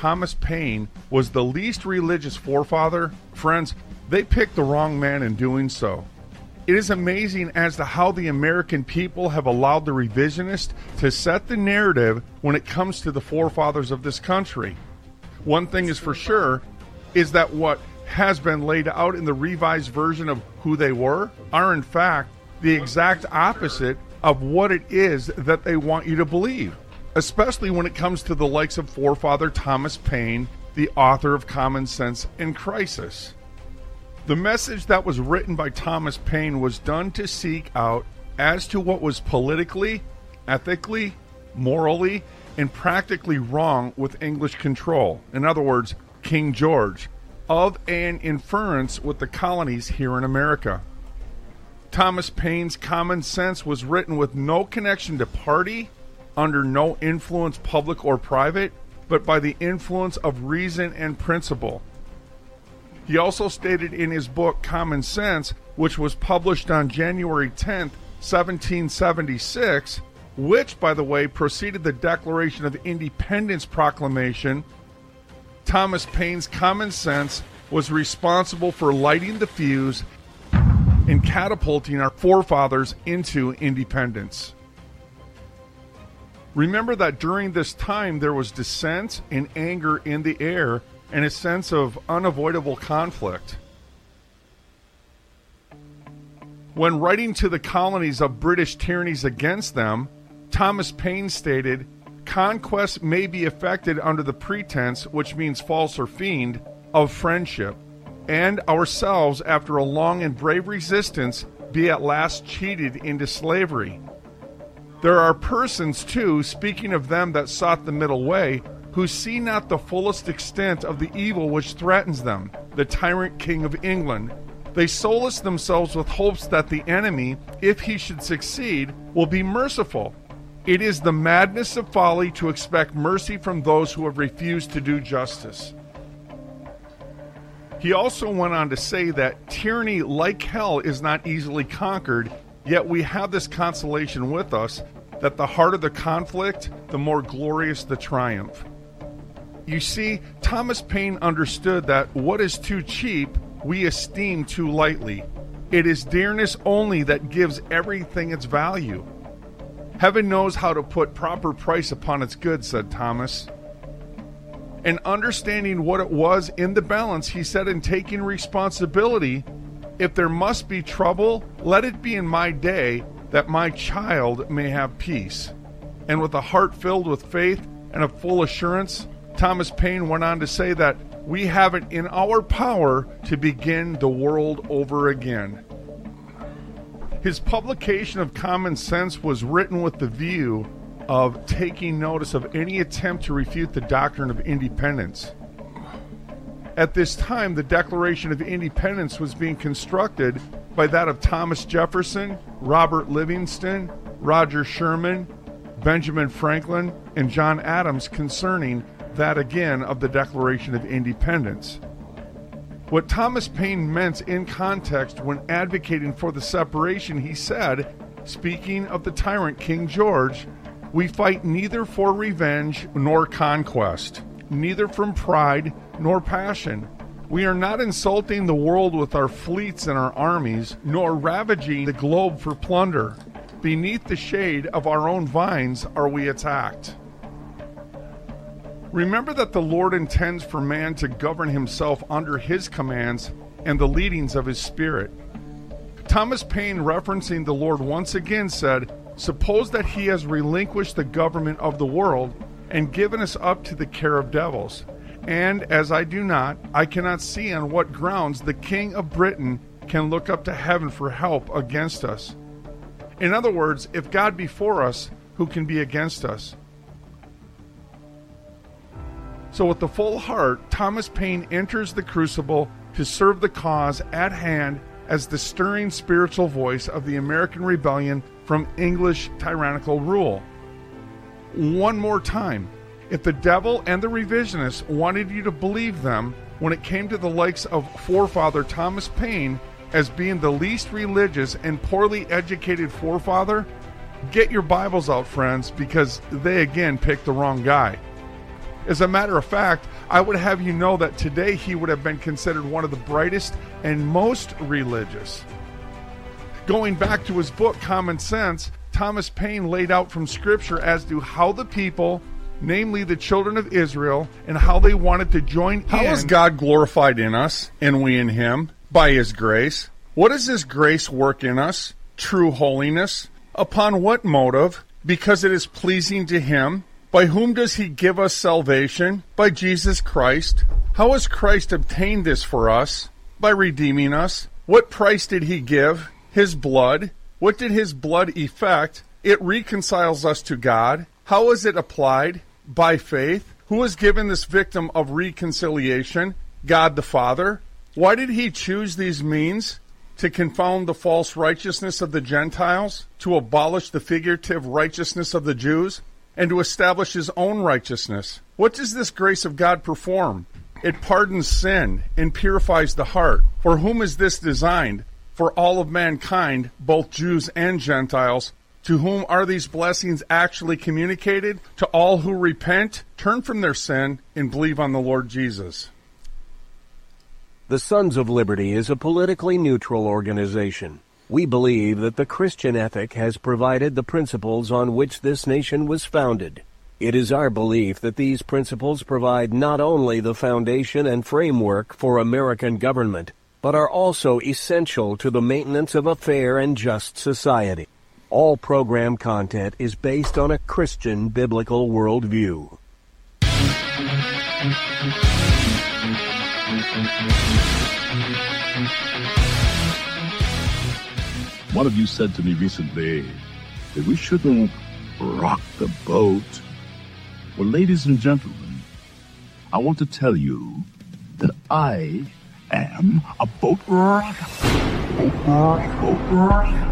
Thomas Paine was the least religious forefather, friends, they picked the wrong man in doing so. It is amazing as to how the American people have allowed the revisionists to set the narrative when it comes to the forefathers of this country. One thing is for sure, is that what has been laid out in the revised version of who they were are in fact the exact opposite of what it is that they want you to believe, especially when it comes to the likes of forefather Thomas Paine, the author of Common Sense and Crisis. The message that was written by Thomas Paine was done to seek out as to what was politically, ethically, morally, and practically wrong with English control. In other words, King George, of an inference with the colonies here in America. Thomas Paine's Common Sense was written with no connection to party, under no influence public or private, but by the influence of reason and principle. He also stated in his book Common Sense, which was published on January 10th, 1776, which, by the way, preceded the Declaration of Independence Proclamation, Thomas Paine's Common Sense was responsible for lighting the fuse and catapulting our forefathers into independence. Remember that during this time there was dissent and anger in the air and a sense of unavoidable conflict. When writing to the colonies of British tyrannies against them, Thomas Paine stated, "Conquest may be effected under the pretense, which means false or feigned, of friendship, and ourselves, after a long and brave resistance, be at last cheated into slavery. There are persons, too, speaking of them that sought the middle way, who see not the fullest extent of the evil which threatens them, the tyrant King of England. They solace themselves with hopes that the enemy, if he should succeed, will be merciful. It is the madness of folly to expect mercy from those who have refused to do justice." He also went on to say that tyranny, like hell, is not easily conquered, yet we have this consolation with us, that the harder the conflict, the more glorious the triumph. You see, Thomas Paine understood that what is too cheap, we esteem too lightly. It is dearness only that gives everything its value. Heaven knows how to put proper price upon its goods, said Thomas. And understanding what it was in the balance, he said, in taking responsibility, if there must be trouble, let it be in my day, that my child may have peace. And with a heart filled with faith and a full assurance, Thomas Paine went on to say that we have it in our power to begin the world over again. His publication of Common Sense was written with the view of taking notice of any attempt to refute the doctrine of independence. At this time, the Declaration of Independence was being constructed by that of Thomas Jefferson, Robert Livingston, Roger Sherman, Benjamin Franklin, and John Adams concerning that again of the Declaration of Independence. What Thomas Paine meant in context when advocating for the separation, he said, speaking of the tyrant King George, "We fight neither for revenge nor conquest, neither from pride nor passion. We are not insulting the world with our fleets and our armies, nor ravaging the globe for plunder. Beneath the shade of our own vines are we attacked." Remember that the Lord intends for man to govern himself under his commands and the leadings of his Spirit. Thomas Paine, referencing the Lord once again, said, "Suppose that he has relinquished the government of the world and given us up to the care of devils. And as I do not, I cannot see on what grounds the King of Britain can look up to heaven for help against us." In other words, if God be for us, who can be against us? So with the full heart, Thomas Paine enters the crucible to serve the cause at hand as the stirring spiritual voice of the American rebellion from English tyrannical rule. One more time, if the devil and the revisionists wanted you to believe them when it came to the likes of forefather Thomas Paine as being the least religious and poorly educated forefather, get your Bibles out, friends, because they again picked the wrong guy. As a matter of fact, I would have you know that today he would have been considered one of the brightest and most religious. Going back to his book, Common Sense, Thomas Paine laid out from Scripture as to how the people, namely the children of Israel, and how they wanted to join in. How is God glorified in us, and we in him, by his grace? What does his grace work in us? True holiness. Upon what motive? Because it is pleasing to him. By whom does he give us salvation? By Jesus Christ. How has Christ obtained this for us? By redeeming us. What price did he give? His blood. What did his blood effect? It reconciles us to God. How is it applied? By faith. Who has given this victim of reconciliation? God the Father. Why did he choose these means? To confound the false righteousness of the Gentiles, to abolish the figurative righteousness of the Jews, and to establish his own righteousness. What does this grace of God perform? It pardons sin and purifies the heart. For whom is this designed? For all of mankind, both Jews and Gentiles. To whom are these blessings actually communicated? To all who repent, turn from their sin, and believe on the Lord Jesus. The Sons of Liberty is a politically neutral organization. We believe that the Christian ethic has provided the principles on which this nation was founded. It is our belief that these principles provide not only the foundation and framework for American government, but are also essential to the maintenance of a fair and just society. All program content is based on a Christian biblical worldview. One of you said to me recently that we shouldn't rock the boat. Well, ladies and gentlemen, I want to tell you that I am a boat rocker. Boat rocker.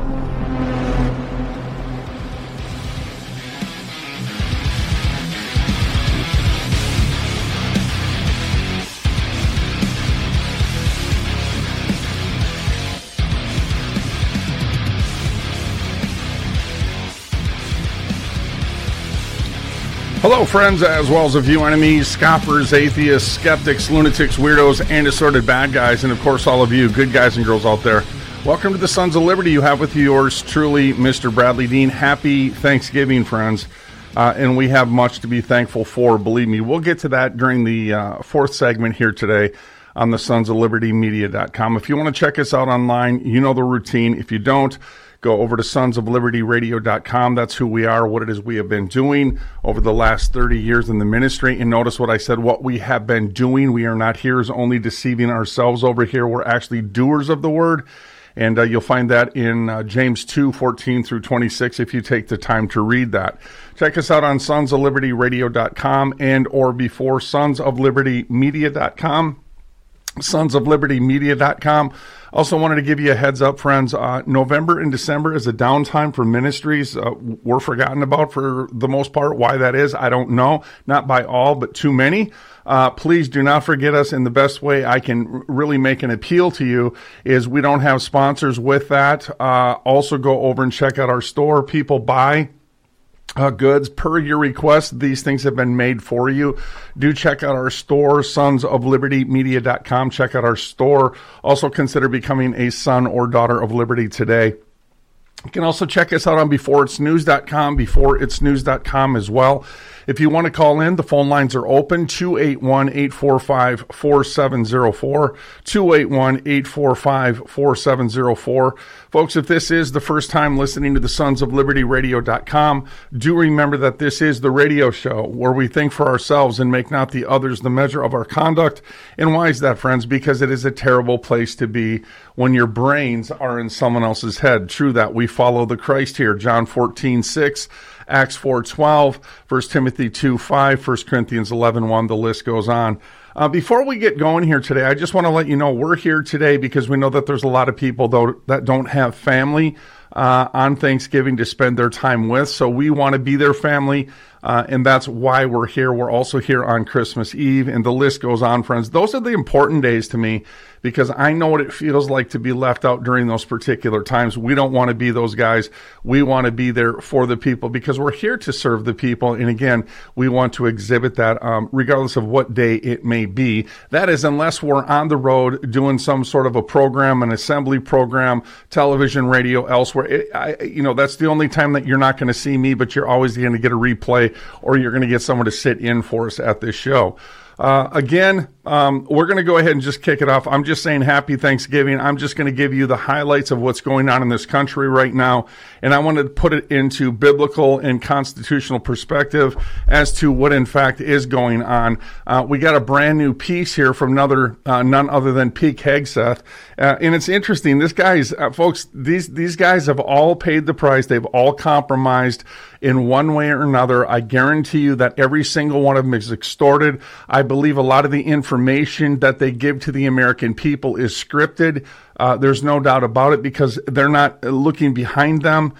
Hello, friends, as well as a few enemies, scoffers, atheists, skeptics, lunatics, weirdos, and assorted bad guys, and of course all of you good guys and girls out there. Welcome to the Sons of Liberty. You have with you yours truly, Mr. Bradley Dean. Happy Thanksgiving, friends, and we have much to be thankful for. Believe me, we'll get to that during the fourth segment here today on the Sons of Liberty Media.com. If you want to check us out online, you know the routine. If you don't, go over to sonsoflibertyradio.com. That's who we are, what it is we have been doing over the last 30 years in the ministry. And notice what I said, what we have been doing. We are not hearers only deceiving ourselves over here. We're actually doers of the word. And you'll find that in James 2:14 through 26 if you take the time to read that. Check us out on sonsoflibertyradio.com and or before sonsoflibertymedia.com. sonsoflibertymedia.com. Also wanted to give you a heads up, friends. November and December is a downtime for ministries. We're forgotten about for the most part. Why that is, I don't know. Not by all, but too many. Please do not forget us. And the best way I can really make an appeal to you is we don't have sponsors with that. Also go over and check out our store. People buy goods per your request. These things have been made for you. Do check out our store, sonsoflibertymedia.com. Check out our store. Also consider becoming a son or daughter of liberty today. You can also check us out on beforeitsnews.com, beforeitsnews.com as well. If you want to call in, the phone lines are open, 281-845-4704, 281-845-4704. Folks, if this is the first time listening to the sonsoflibertyradio.com, do remember that this is the radio show where we think for ourselves and make not the others the measure of our conduct. And why is that, friends? Because it is a terrible place to be when your brains are in someone else's head. True that. We follow the Christ here. John 14:6. Acts 4:12, 1 Timothy 2:5, 1 Corinthians 11:1, the list goes on. Before we get going here today, I just want to let you know we're here today because we know that there's a lot of people though that don't have family on Thanksgiving to spend their time with. So we want to be their family, and that's why we're here. We're also here on Christmas Eve, and the list goes on, friends. Those are the important days to me because I know what it feels like to be left out during those particular times. We don't want to be those guys. We want to be there for the people because we're here to serve the people. And again, we want to exhibit that regardless of what day it may be. That is, unless we're on the road doing some sort of a program, an assembly program, television, radio, elsewhere. That's the only time that you're not going to see me, but you're always going to get a replay, or you're going to get someone to sit in for us at this show. Again, we're going to go ahead and just kick it off. I'm just saying happy Thanksgiving. I'm just going to give you the highlights of what's going on in this country right now. And I wanted to put it into biblical and constitutional perspective as to what in fact is going on. We got a brand new piece here from none other than Pete Hegseth. And it's interesting. This guy's, folks, these guys have all paid the price. They've all compromised in one way or another. I guarantee you that every single one of them is extorted. I believe a lot of the information that they give to the American people is scripted. There's no doubt about it, because they're not looking behind them.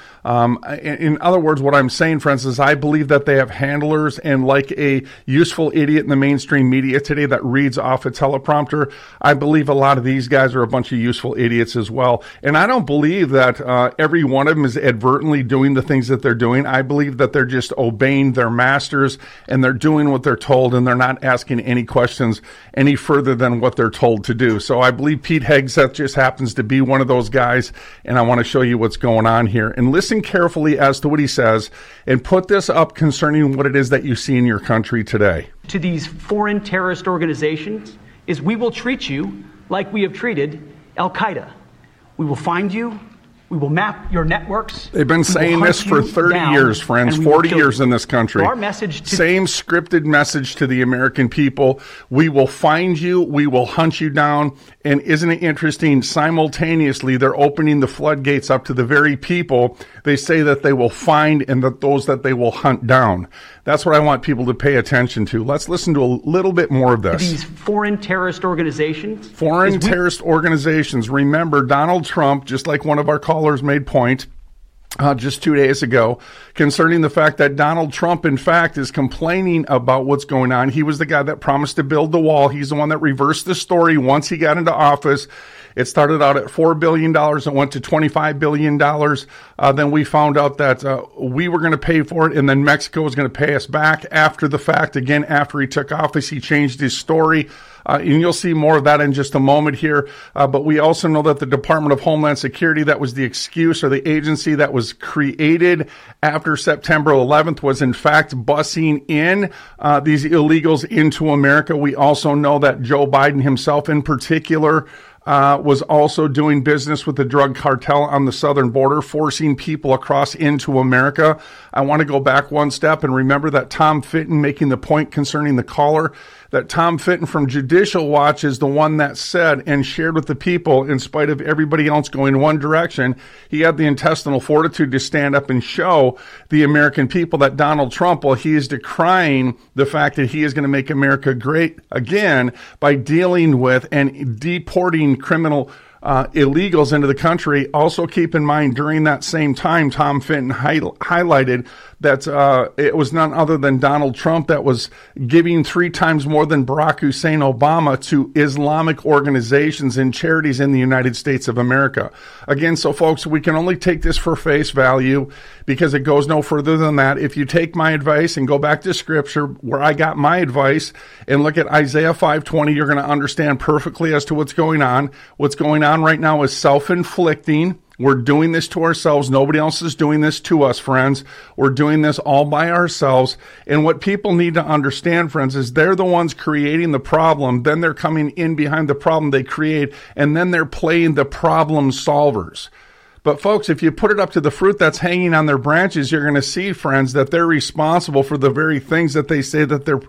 In other words, what I'm saying, friends, is I believe that they have handlers, and like a useful idiot in the mainstream media today that reads off a teleprompter, I believe a lot of these guys are a bunch of useful idiots as well. And I don't believe that every one of them is advertently doing the things that they're doing. I believe that they're just obeying their masters, and they're doing what they're told, and they're not asking any questions any further than what they're told to do. So I believe Pete Hegseth just happens to be one of those guys, and I want to show you what's going on here. And listen carefully as to what he says, and put this up concerning what it is that you see in your country today. To these foreign terrorist organizations is, we will treat you like we have treated Al-Qaeda. We will find you. We will map your networks. They've been saying this for 30 years, friends, 40 years in this country. So our message same scripted message to the American people. We will find you. We will hunt you down. And isn't it interesting? Simultaneously, they're opening the floodgates up to the very people they say that they will find, and that those that they will hunt down. That's what I want people to pay attention to. Let's listen to a little bit more of this. These foreign terrorist organizations. Foreign terrorist organizations. Remember, Donald Trump, just like one of our callers made point just 2 days ago, concerning the fact that Donald Trump, in fact, is complaining about what's going on. He was the guy that promised to build the wall. He's the one that reversed the story once he got into office. It started out at $4 billion. It went to $25 billion. Then we found out that we were going to pay for it, and then Mexico was going to pay us back after the fact. Again, after he took office, he changed his story. And you'll see more of that in just a moment here. But we also know that the Department of Homeland Security, that was the excuse, or the agency that was created after September 11th, was in fact busing in these illegals into America. We also know that Joe Biden himself in particular was also doing business with the drug cartel on the southern border, forcing people across into America. I want to go back one step and remember that Tom Fitton, making the point concerning the caller, that Tom Fitton from Judicial Watch is the one that said and shared with the people, in spite of everybody else going one direction, he had the intestinal fortitude to stand up and show the American people that Donald Trump, well, he is decrying the fact that he is going to make America great again by dealing with and deporting criminal illegals into the country. Also keep in mind, during that same time, Tom Fitton highlighted that it was none other than Donald Trump that was giving 3 times more than Barack Hussein Obama to Islamic organizations and charities in the United States of America. Again, so folks, we can only take this for face value, because it goes no further than that. If you take my advice and go back to Scripture, where I got my advice, and look at Isaiah 5:20, you're going to understand perfectly as to what's going on. What's going on right now is self-inflicting. We're doing this to ourselves. Nobody else is doing this to us, friends. We're doing this all by ourselves. And what people need to understand, friends, is they're the ones creating the problem. Then they're coming in behind the problem they create, and then they're playing the problem solvers. But folks, if you put it up to the fruit that's hanging on their branches, you're going to see, friends, that they're responsible for the very things that they say that they're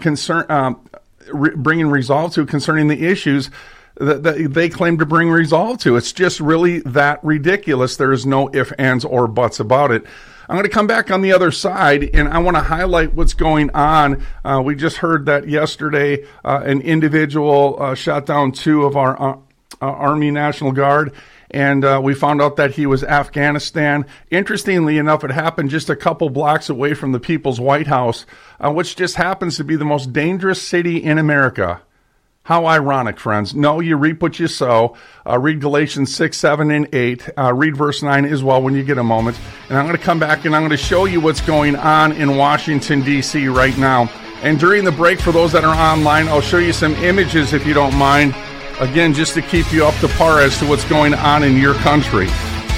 bringing resolve to concerning the issues that they claim to bring resolve to. It's just really that ridiculous. There is no ifs, ands, or buts about it. I'm going to come back on the other side, and I want to highlight what's going on. We just heard that yesterday an individual shot down 2 of our Army National Guard, and we found out that he was Afghanistan. Interestingly enough, it happened just a couple blocks away from the People's White House, which just happens to be the most dangerous city in America. How ironic, friends. No, you reap what you sow. Read Galatians 6, 7, and 8. Read verse 9 as well when you get a moment. And I'm going to come back and I'm going to show you what's going on in Washington, D.C. right now. And during the break, for those that are online, I'll show you some images if you don't mind. Again, just to keep you up to par as to what's going on in your country.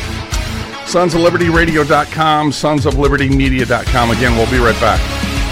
SonsOfLibertyRadio.com, SonsOfLibertyMedia.com. Again, we'll be right back.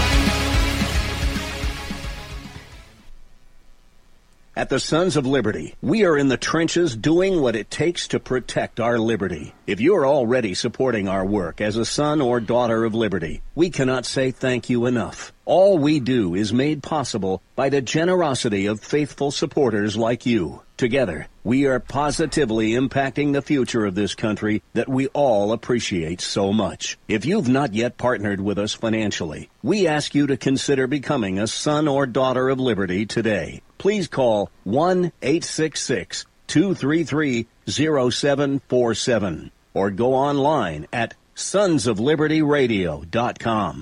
At the Sons of Liberty, we are in the trenches doing what it takes to protect our liberty. If you're already supporting our work as a son or daughter of liberty, we cannot say thank you enough. All we do is made possible by the generosity of faithful supporters like you. Together, we are positively impacting the future of this country that we all appreciate so much. If you've not yet partnered with us financially, we ask you to consider becoming a son or daughter of liberty today. Please call 1-866-233-0747 or go online at sonsoflibertyradio.com.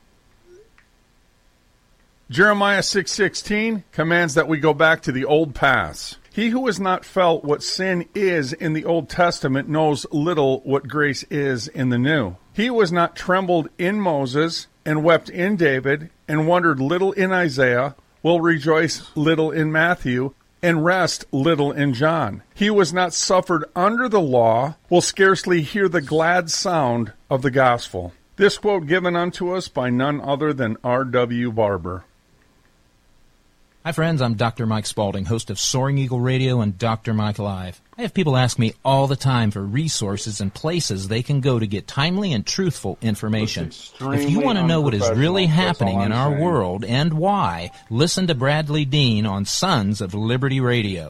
Jeremiah 6:16 commands that we go back to the old paths. He who has not felt what sin is in the Old Testament knows little what grace is in the New. He who has not trembled in Moses and wept in David and wondered little in Isaiah will rejoice little in Matthew and rest little in John. He who has not suffered under the law will scarcely hear the glad sound of the gospel. This quote given unto us by none other than R.W. Barber. Hi friends, I'm Dr. Mike Spaulding, host of Soaring Eagle Radio and Dr. Mike Live. I have people ask me all the time for resources and places they can go to get timely and truthful information. If you want to know what is really happening in our world and why, listen to Bradley Dean on Sons of Liberty Radio.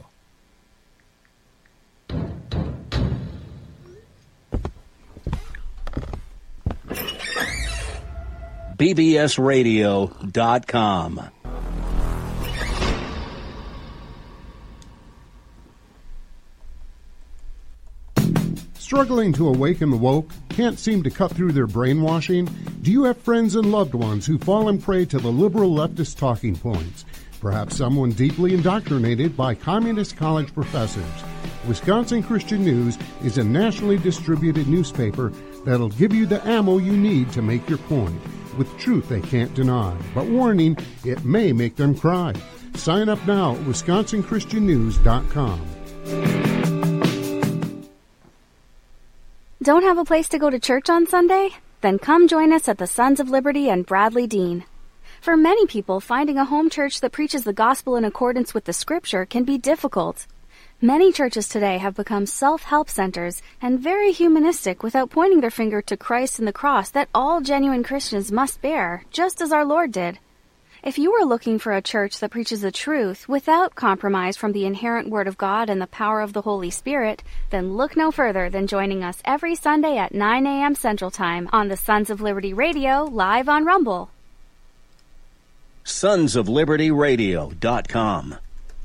BBSradio.com. Struggling to awaken the woke? Can't seem to cut through their brainwashing? Do you have friends and loved ones who fall prey to the liberal leftist talking points? Perhaps someone deeply indoctrinated by communist college professors. Wisconsin Christian News is a nationally distributed newspaper that'll give you the ammo you need to make your point, with truth they can't deny. But warning, it may make them cry. Sign up now at WisconsinChristianNews.com. Don't have a place to go to church on Sunday? Then come join us at the Sons of Liberty and Bradley Dean. For many people, finding a home church that preaches the gospel in accordance with the Scripture can be difficult. Many churches today have become self-help centers and very humanistic without pointing their finger to Christ and the cross that all genuine Christians must bear, just as our Lord did. If you are looking for a church that preaches the truth without compromise from the inherent Word of God and the power of the Holy Spirit, then look no further than joining us every Sunday at 9 a.m. Central Time on the Sons of Liberty Radio, live on Rumble. SonsOfLibertyRadio.com.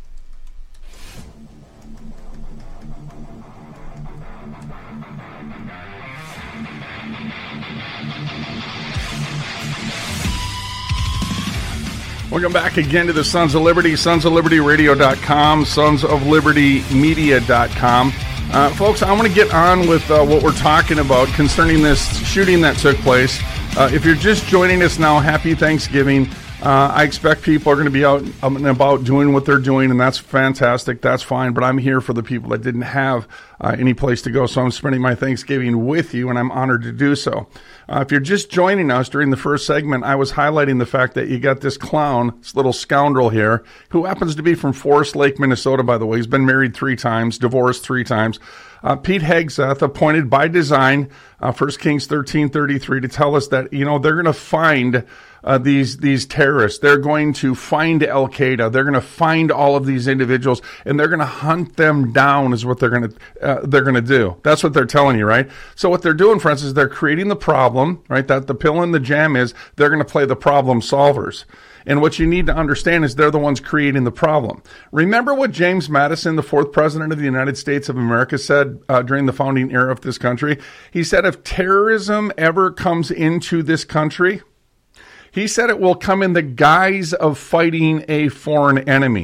Welcome back again to the Sons of Liberty, SonsOfLibertyRadio.com, SonsOfLibertyMedia.com. Folks, I want to get on with what we're talking about concerning this shooting that took place. If you're just joining us now, happy Thanksgiving. I expect people are going to be out and about doing what they're doing, and that's fantastic. That's fine, but I'm here for the people that didn't have any place to go, so I'm spending my Thanksgiving with you, and I'm honored to do so. If you're just joining us during the first segment, I was highlighting the fact that you got this clown, this little scoundrel here, who happens to be from Forest Lake, Minnesota, by the way. He's been married 3 times, divorced 3 times. Pete Hegseth, appointed by design, 1 Kings 13:33, to tell us that, they're going to find these terrorists. They're going to find Al-Qaeda. They're going to find all of these individuals, and they're going to hunt them down is what they're going to do. That's what they're telling you, right? So what they're doing, friends, is they're creating the problem, right? That the pill in the jam is they're going to play the problem solvers. And what you need to understand is they're the ones creating the problem. Remember what James Madison, the 4th president of the United States of America, said during the founding era of this country? He said, if terrorism ever comes into this country, he said it will come in the guise of fighting a foreign enemy.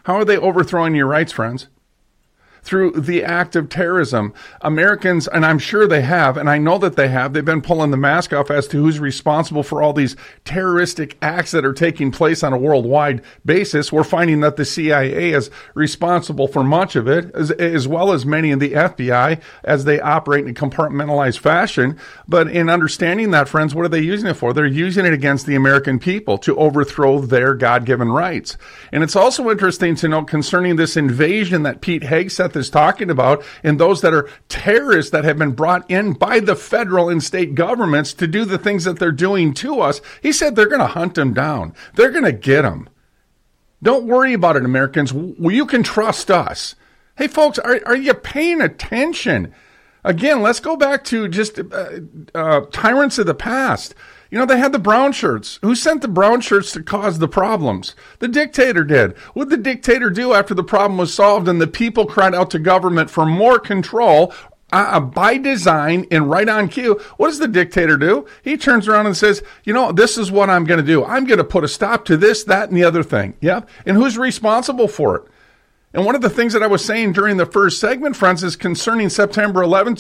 How are they overthrowing your rights, friends? Through the act of terrorism. Americans, and I'm sure they have, and I know that they have, they've been pulling the mask off as to who's responsible for all these terroristic acts that are taking place on a worldwide basis. We're finding that the CIA is responsible for much of it, as well as many in the FBI, as they operate in a compartmentalized fashion. But in understanding that, friends, what are they using it for? They're using it against the American people to overthrow their God-given rights. And it's also interesting to note concerning this invasion that Pete Hegseth is talking about, and those that are terrorists that have been brought in by the federal and state governments to do the things that they're doing to us. He said they're going to hunt them down. They're going to get them. Don't worry about it, Americans. You can trust us. Hey, folks, are you paying attention? Again, let's go back to just tyrants of the past. You know, they had the brown shirts. Who sent the brown shirts to cause the problems? The dictator did. What did the dictator do after the problem was solved and the people cried out to government for more control by design and right on cue? What does the dictator do? He turns around and says, you know, this is what I'm going to do. I'm going to put a stop to this, that, and the other thing. Yeah. And who's responsible for it? And one of the things that I was saying during the first segment, friends, is concerning September 11,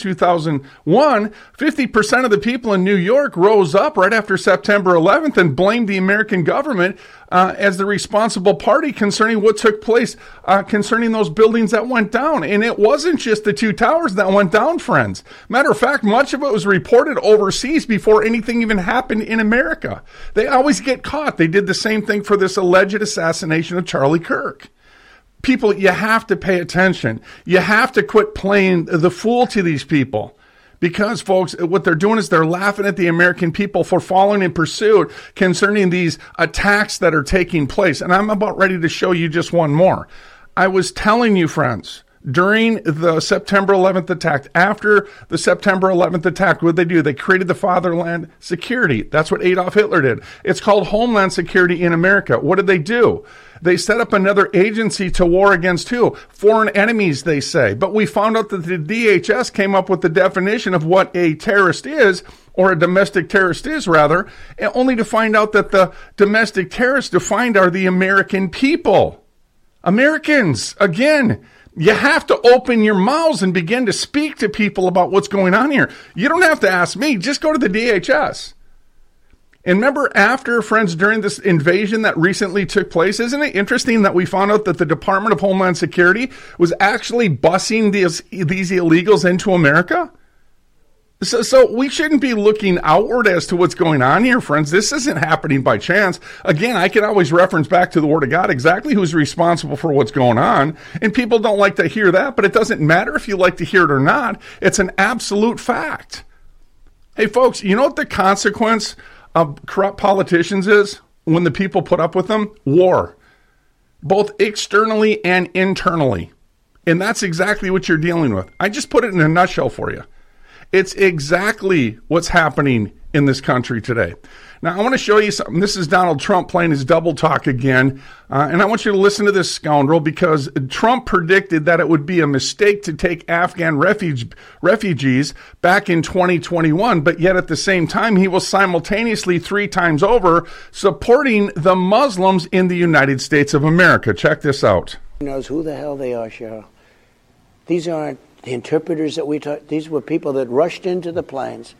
2001, 50% of the people in New York rose up right after September 11th and blamed the American government as the responsible party concerning what took place concerning those buildings that went down. And it wasn't just the two towers that went down, friends. Matter of fact, much of it was reported overseas before anything even happened in America. They always get caught. They did the same thing for this alleged assassination of Charlie Kirk. People, you have to pay attention. You have to quit playing the fool to these people. Because, folks, what they're doing is they're laughing at the American people for following in pursuit concerning these attacks that are taking place. And I'm about ready to show you just one more. I was telling you, friends, during the September 11th attack, after the September 11th attack, what did they do? They created the Fatherland Security. That's what Adolf Hitler did. It's called Homeland Security in America. What did they do? They set up another agency to war against who? Foreign enemies, they say. But we found out that the DHS came up with the definition of what a terrorist is, or a domestic terrorist is, rather, only to find out that the domestic terrorists defined are the American people. Americans, again, you have to open your mouths and begin to speak to people about what's going on here. You don't have to ask me. Just go to the DHS. And remember, after, friends, during this invasion that recently took place, isn't it interesting that we found out that the Department of Homeland Security was actually busing these illegals into America? So we shouldn't be looking outward as to what's going on here, friends. This isn't happening by chance. Again, I can always reference back to the Word of God exactly who's responsible for what's going on. And people don't like to hear that, but it doesn't matter if you like to hear it or not. It's an absolute fact. Hey, folks, you know what the consequence of corrupt politicians is when the people put up with them? War, both externally and internally. And that's exactly what you're dealing with. I just put it in a nutshell for you. It's exactly what's happening in this country today. Now, I want to show you something. This is Donald Trump playing his double talk again. And I want you to listen to this scoundrel, because Trump predicted that it would be a mistake to take Afghan refugees back in 2021. But yet at the same time, he was simultaneously 3 times over supporting the Muslims in the United States of America. Check this out. Who knows who the hell they are, Cheryl? These aren't the interpreters that we taught. These were people that rushed into the planes.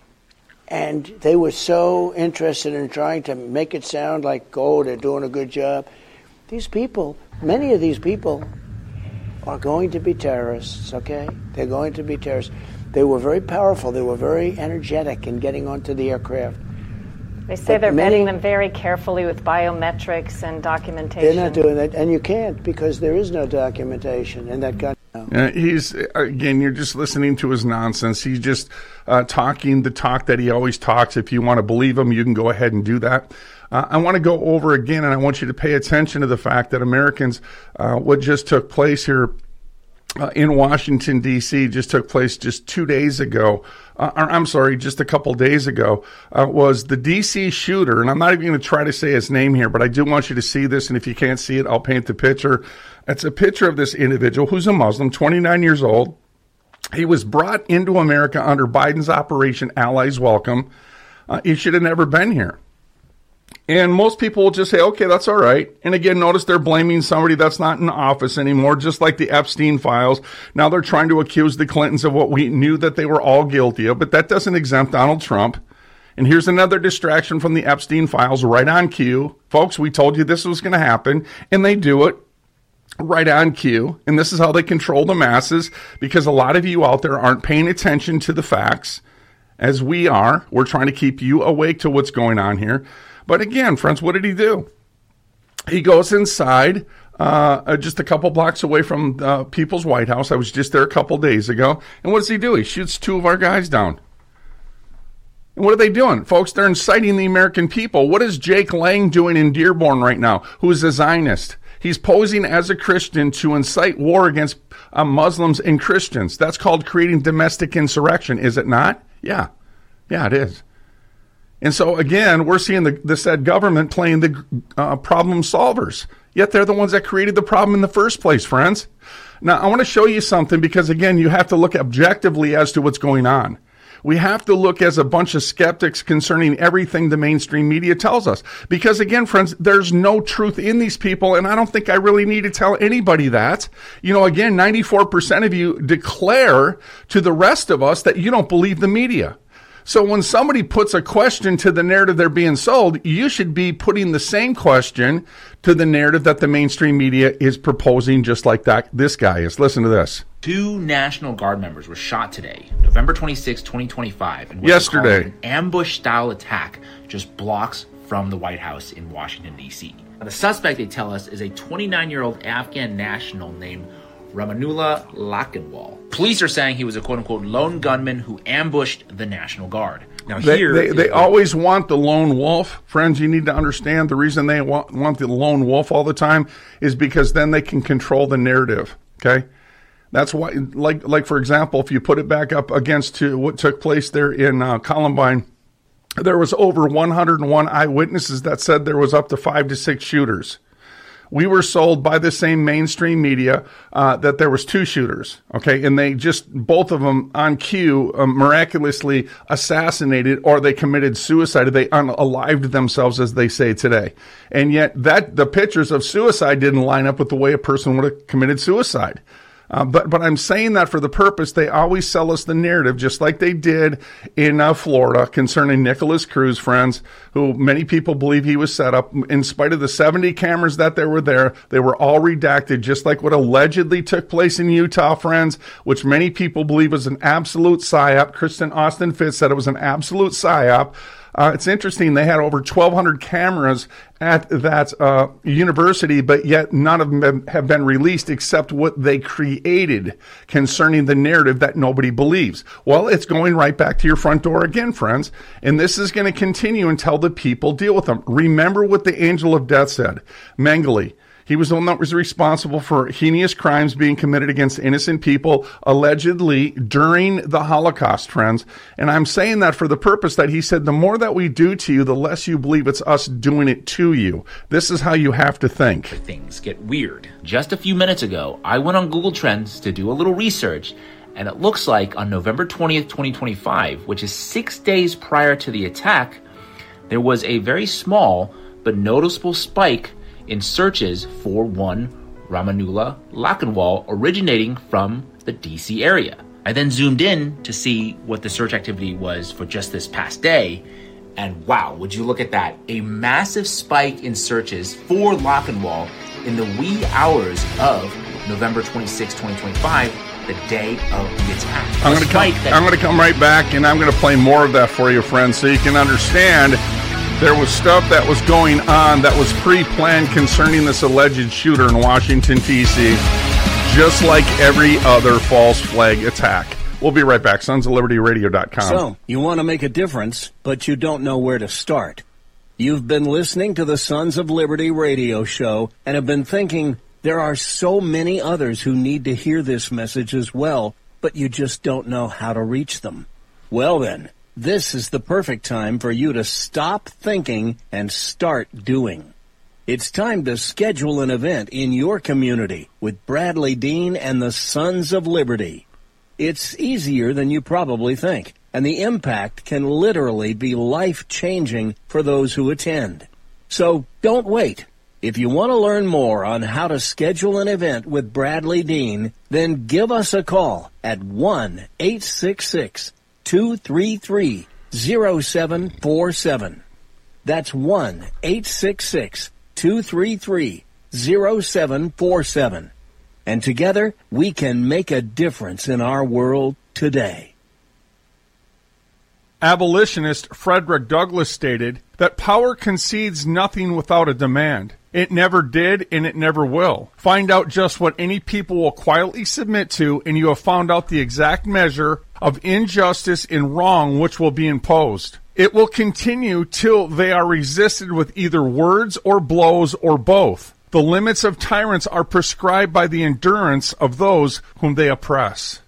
And they were so interested in trying to make it sound like, oh, they're doing a good job. These people, many of these people are going to be terrorists, okay? They're going to be terrorists. They were very powerful. They were very energetic in getting onto the aircraft. They say they're vetting them very carefully with biometrics and documentation. They're not doing that, and you can't, because there is no documentation in that country. You're just listening to his nonsense. He's just talking the talk that he always talks. If you want to believe him, you can go ahead and do that. I want to go over again, and I want you to pay attention to the fact that Americans, what just took place here in Washington, D.C., just took place just 2 days ago. Just a couple days ago, was the D.C. shooter. And I'm not even going to try to say his name here, but I do want you to see this. And if you can't see it, I'll paint the picture. It's a picture of this individual who's a Muslim, 29 years old. He was brought into America under Biden's Operation Allies Welcome. He should have never been here. And most people will just say, okay, that's all right. And again, notice they're blaming somebody that's not in office anymore, just like the Epstein files. Now they're trying to accuse the Clintons of what we knew that they were all guilty of, but that doesn't exempt Donald Trump. And here's another distraction from the Epstein files right on cue. Folks, we told you this was going to happen, and they do it right on cue. And this is how they control the masses, because a lot of you out there aren't paying attention to the facts, as we are. We're trying to keep you awake to what's going on here. But again, friends, what did he do? He goes inside just a couple blocks away from People's White House. I was just there a couple days ago. And what does he do? He shoots 2 of our guys down. And what are they doing? Folks, they're inciting the American people. What is Jake Lang doing in Dearborn right now, who is a Zionist? He's posing as a Christian to incite war against Muslims and Christians. That's called creating domestic insurrection, is it not? Yeah. Yeah, it is. And so, again, we're seeing the said government playing the problem solvers. Yet they're the ones that created the problem in the first place, friends. Now, I want to show you something because, again, you have to look objectively as to what's going on. We have to look as a bunch of skeptics concerning everything the mainstream media tells us. Because, again, friends, there's no truth in these people, and I don't think I really need to tell anybody that. You know, again, 94% of you declare to the rest of us that you don't believe the media. So when somebody puts a question to the narrative they're being sold, you should be putting the same question to the narrative that the mainstream media is proposing, just like that this guy is. Listen to this. 2 National Guard members were shot today, November 26, 2025. In yesterday. An ambush-style attack just blocks from the White House in Washington, D.C. Now, the suspect, they tell us, is a 29-year-old Afghan national named Rahmanullah Lakhanwal. Police are saying he was a quote-unquote lone gunman who ambushed the National Guard. Now they always want the lone wolf. Friends, you need to understand the reason they want the lone wolf all the time is because then they can control the narrative, okay? That's why, like for example, if you put it back up against what took place there in Columbine, there was over 101 eyewitnesses that said there was up to 5 to 6 shooters. We were sold by the same mainstream media that there was 2 shooters, okay? And they just, both of them on cue, miraculously assassinated, or they committed suicide. They unalived themselves, as they say today. And yet the pictures of suicide didn't line up with the way a person would have committed suicide. But I'm saying that for the purpose, they always sell us the narrative, just like they did in Florida concerning Nicholas Cruz, friends, who many people believe he was set up. In spite of the 70 cameras that there, they were all redacted, just like what allegedly took place in Utah, friends, which many people believe was an absolute psyop. Kristen Austin Fitts said it was an absolute psyop. It's interesting. They had over 1,200 cameras at that university, but yet none of them have been released except what they created concerning the narrative that nobody believes. Well, it's going right back to your front door again, friends. And this is going to continue until the people deal with them. Remember what the angel of death said. Mengele. He was the one that was responsible for heinous crimes being committed against innocent people, allegedly during the Holocaust, friends. And I'm saying that for the purpose that he said, the more that we do to you, the less you believe it's us doing it to you. This is how you have to think. Things get weird. Just a few minutes ago, I went on Google Trends to do a little research, and it looks like on November 20th, 2025, which is 6 days prior to the attack, there was a very small but noticeable spike in searches for one Rahmanullah Lakhanwal originating from the DC area. I then zoomed in to see what the search activity was for just this past day, and wow, would you look at that, a massive spike in searches for Lakhanwal in the wee hours of November 26, 2025, the day of the attack. I'm going to come right back, and I'm going to play more of that for you, friends, so you can understand there was stuff that was going on that was pre-planned concerning this alleged shooter in Washington, D.C., just like every other false flag attack. We'll be right back. SonsOfLibertyRadio.com. So, you want to make a difference, but you don't know where to start. You've been listening to the Sons of Liberty radio show and have been thinking, there are so many others who need to hear this message as well, but you just don't know how to reach them. Well then, this is the perfect time for you to stop thinking and start doing. It's time to schedule an event in your community with Bradley Dean and the Sons of Liberty. It's easier than you probably think, and the impact can literally be life-changing for those who attend. So don't wait. If you want to learn more on how to schedule an event with Bradley Dean, then give us a call at 1-866-233-0747. That's 1-866-233-0747. And together, we can make a difference in our world today. Abolitionist Frederick Douglass stated that power concedes nothing without a demand. It never did, and it never will. Find out just what any people will quietly submit to, and you have found out the exact measure of injustice and wrong which will be imposed. It will continue till they are resisted with either words or blows or both. The limits of tyrants are prescribed by the endurance of those whom they oppress.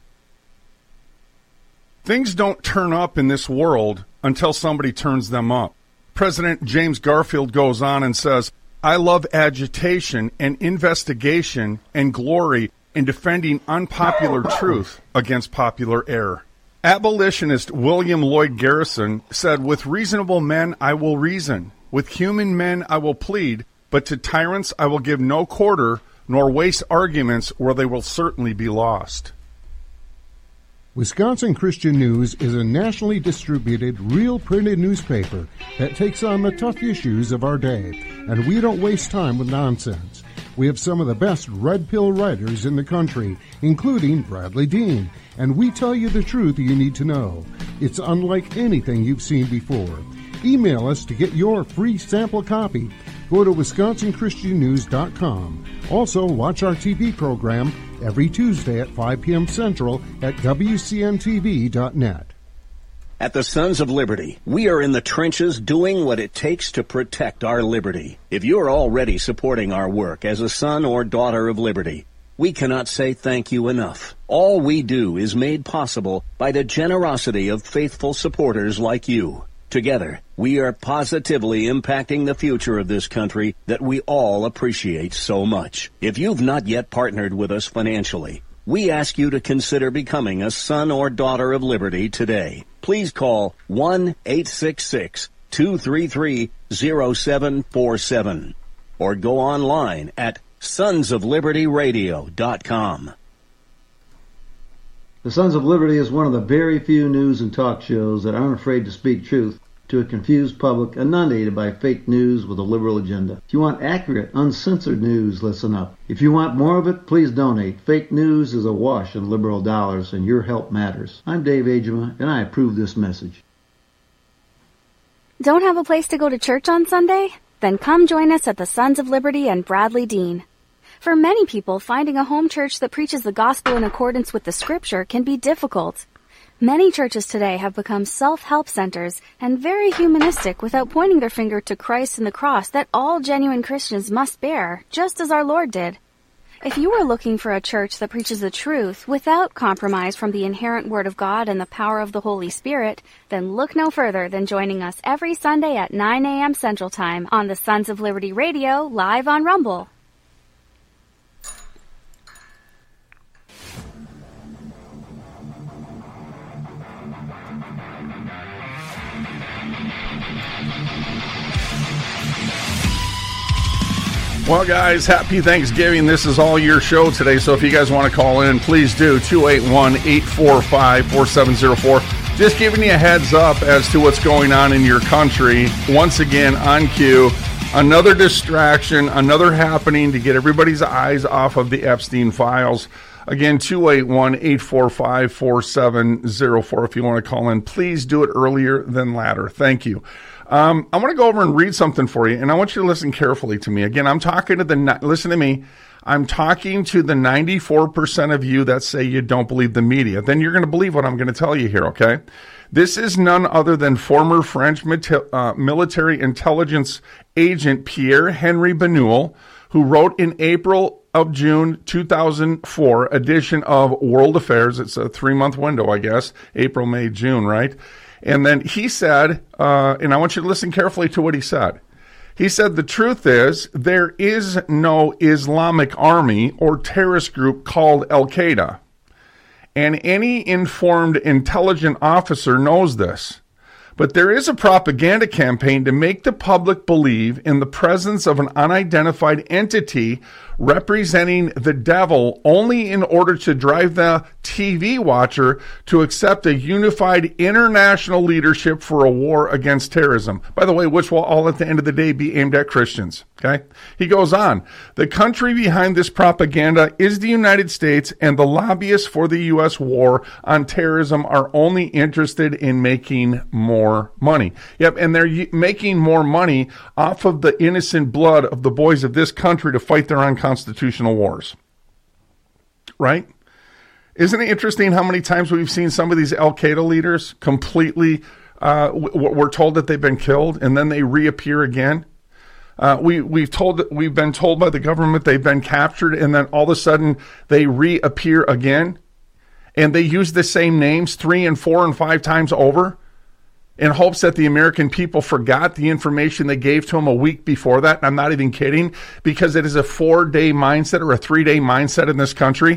Things don't turn up in this world until somebody turns them up. President James Garfield goes on and says, I love agitation and investigation and glory in defending unpopular truth against popular error. Abolitionist William Lloyd Garrison said, with reasonable men I will reason, with human men I will plead, but to tyrants I will give no quarter, nor waste arguments where they will certainly be lost. Wisconsin Christian News is a nationally distributed, real printed newspaper that takes on the tough issues of our day, and we don't waste time with nonsense. We have some of the best red pill writers in the country, including Bradley Dean, and we tell you the truth you need to know. It's unlike anything you've seen before. Email us to get your free sample copy. Go to WisconsinChristianNews.com. Also, watch our TV program every Tuesday at 5 p.m. Central at WCNTV.net. At the Sons of Liberty, we are in the trenches doing what it takes to protect our liberty. If you're already supporting our work as a son or daughter of liberty, we cannot say thank you enough. All we do is made possible by the generosity of faithful supporters like you. Together, we are positively impacting the future of this country that we all appreciate so much. If you've not yet partnered with us financially, we ask you to consider becoming a son or daughter of liberty today. Please call 1-866-233-0747 or go online at sonsoflibertyradio.com. The Sons of Liberty is one of the very few news and talk shows that aren't afraid to speak truth to a confused public inundated by fake news with a liberal agenda. If you want accurate, uncensored news, listen up. If you want more of it, please donate. Fake news is awash in liberal dollars, and your help matters. I'm Dave Agema, and I approve this message. Don't have a place to go to church on Sunday? Then come join us at the Sons of Liberty and Bradley Dean. For many people, finding a home church that preaches the gospel in accordance with the scripture can be difficult. Many churches today have become self-help centers and very humanistic without pointing their finger to Christ and the cross that all genuine Christians must bear, just as our Lord did. If you are looking for a church that preaches the truth without compromise from the inherent Word of God and the power of the Holy Spirit, then look no further than joining us every Sunday at 9 a.m. Central Time on the Sons of Liberty Radio, live on Rumble. Well, guys, happy Thanksgiving. This is all your show today, so if you guys want to call in, please do. 281-845-4704. Just giving you a heads up as to what's going on in your country. Once again, on cue, another distraction, another happening to get everybody's eyes off of the Epstein files. Again, 281-845-4704. If you want to call in, please do it earlier than later. Thank you. I want to go over and read something for you, and I want you to listen carefully to me. Again, I'm talking to listen to me. I'm talking to the 94% of you that say you don't believe the media. Then you're going to believe what I'm going to tell you here, okay? This is none other than former French military intelligence agent Pierre-Henri Benouel, who wrote in June 2004 edition of World Affairs. It's a 3-month window, I guess. April, May, June, right? And then he said, and I want you to listen carefully to what he said. He said, the truth is, there is no Islamic army or terrorist group called Al-Qaeda. And any informed intelligent officer knows this. But there is a propaganda campaign to make the public believe in the presence of an unidentified entity representing the devil only in order to drive the TV watcher to accept a unified international leadership for a war against terrorism. By the way, which will all at the end of the day be aimed at Christians. Okay? He goes on, the country behind this propaganda is the United States, and the lobbyists for the U.S. war on terrorism are only interested in making more money. Yep, and they're making more money off of the innocent blood of the boys of this country to fight their unconstitutional wars. Right? Isn't it interesting how many times we've seen some of these Al-Qaeda leaders completely, we're told that they've been killed, and then they reappear again? We've been told by the government they've been captured, and then all of a sudden they reappear again, and they use the same names 3 and 4 and 5 times over in hopes that the American people forgot the information they gave to them a week before that. And I'm not even kidding, because it is a 4-day mindset or a 3-day mindset in this country.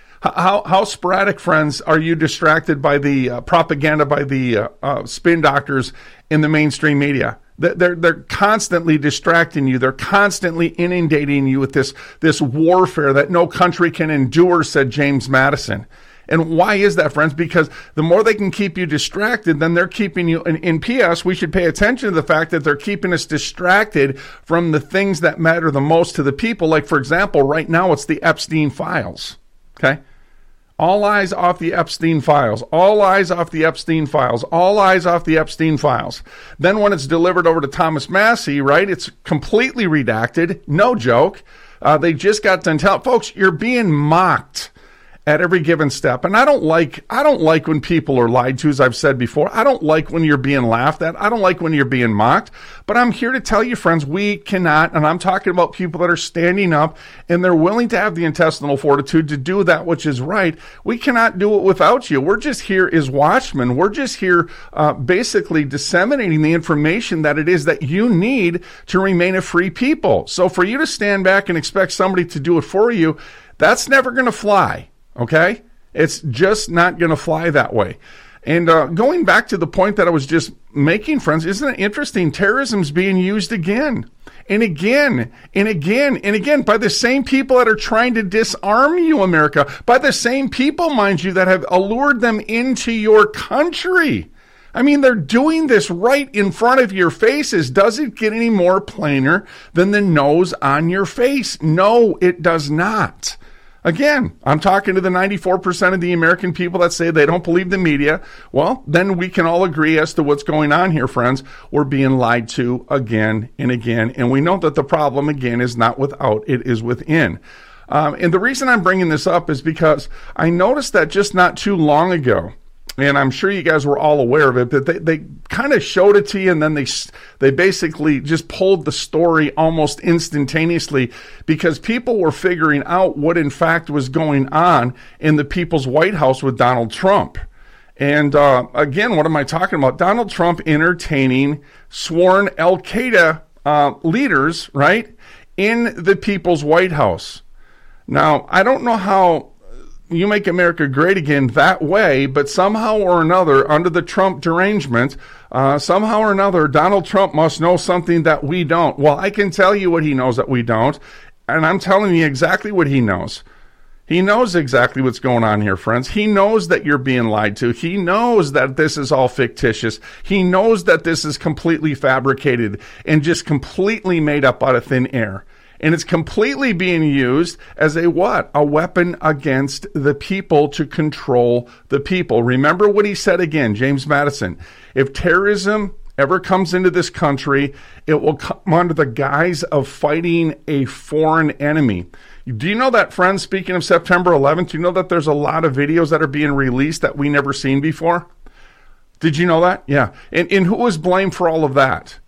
How sporadic, friends, are you distracted by the propaganda by the spin doctors in the mainstream media? They're constantly distracting you. They're constantly inundating you with this warfare that no country can endure, said James Madison. And why is that, friends? Because the more they can keep you distracted, then they're keeping you, in PS, we should pay attention to the fact that they're keeping us distracted from the things that matter the most to the people. Like, for example, right now it's the Epstein files. Okay? All eyes off the Epstein files. All eyes off the Epstein files. All eyes off the Epstein files. Then when it's delivered over to Thomas Massie, right, it's completely redacted. No joke. They just got done telling folks, you're being mocked at every given step. And I don't like when people are lied to, as I've said before. I don't like when you're being laughed at. I don't like when you're being mocked. But I'm here to tell you, friends, we cannot, and I'm talking about people that are standing up and they're willing to have the intestinal fortitude to do that which is right. We cannot do it without you. We're just here as watchmen. We're just here basically disseminating the information that it is that you need to remain a free people. So for you to stand back and expect somebody to do it for you, that's never going to fly. Okay? It's just not going to fly that way. And going back to the point that I was just making, friends, isn't it interesting? Terrorism's being used again and again and again and again by the same people that are trying to disarm you, America, by the same people, mind you, that have allured them into your country. I mean, they're doing this right in front of your faces. Does it get any more plainer than the nose on your face? No, it does not. Again, I'm talking to the 94% of the American people that say they don't believe the media. Well, then we can all agree as to what's going on here, friends. We're being lied to again and again. And we know that the problem, again, is not without, it is within. And the reason I'm bringing this up is because I noticed that just not too long ago, and I'm sure you guys were all aware of it, but they kind of showed it to you, and then they basically just pulled the story almost instantaneously because people were figuring out what in fact was going on in the People's White House with Donald Trump. And again, what am I talking about? Donald Trump entertaining sworn Al-Qaeda leaders, right, in the People's White House. Now, I don't know how you make America great again that way, but somehow or another, under the Trump derangement, somehow or another, Donald Trump must know something that we don't. Well, I can tell you what he knows that we don't, and I'm telling you exactly what he knows. He knows exactly what's going on here, friends. He knows that you're being lied to. He knows that this is all fictitious. He knows that this is completely fabricated and just completely made up out of thin air. And it's completely being used as a what? A weapon against the people to control the people. Remember what he said again, James Madison. If terrorism ever comes into this country, it will come under the guise of fighting a foreign enemy. Do you know that, friends, speaking of September 11th, do you know that there's a lot of videos that are being released that we never seen before? Did you know that? Yeah. And who was blamed for all of that?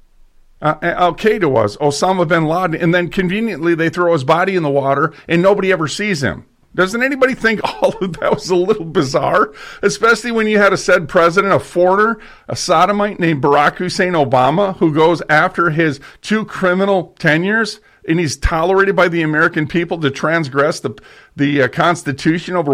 Al-Qaeda was, Osama bin Laden, and then conveniently they throw his body in the water and nobody ever sees him. Doesn't anybody think all of that was a little bizarre? Especially when you had a said president, a foreigner, a sodomite named Barack Hussein Obama, who goes after his 2 criminal tenures and he's tolerated by the American people to transgress the Constitution over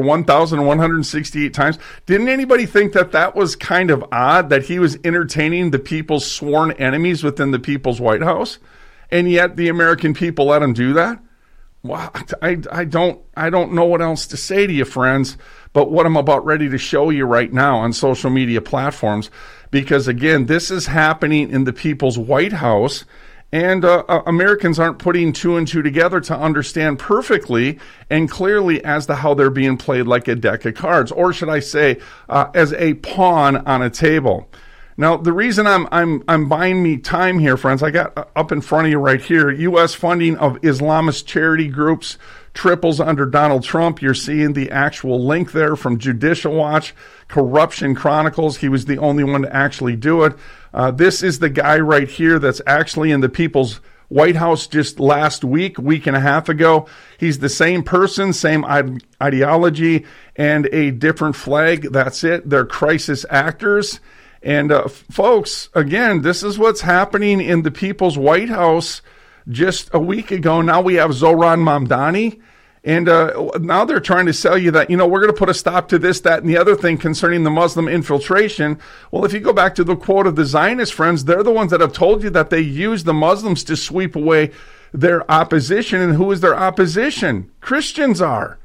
1,168 times. Didn't anybody think that that was kind of odd, that he was entertaining the people's sworn enemies within the people's White House? And yet the American people let him do that? Wow, I don't know what else to say to you, friends, but what I'm about ready to show you right now on social media platforms, because again, this is happening in the people's White House, and Americans aren't putting two and two together to understand perfectly and clearly as to how they're being played like a deck of cards, or should I say, as a pawn on a table. Now, the reason I'm buying me time here, friends, I got up in front of you right here, U.S. funding of Islamist charity groups triples under Donald Trump. You're seeing the actual link there from Judicial Watch, Corruption Chronicles. He was the only one to actually do it. This is the guy right here that's actually in the people's White House just last week and a half ago. He's the same person, same ideology, and a different flag. That's it. They're crisis actors. And folks, again, this is what's happening in the people's White House just a week ago. Now we have Zohran Mamdani. And now they're trying to sell you that, we're going to put a stop to this, that, and the other thing concerning the Muslim infiltration. Well, if you go back to the quote of the Zionist friends, they're the ones that have told you that they use the Muslims to sweep away their opposition. And who is their opposition? Christians are.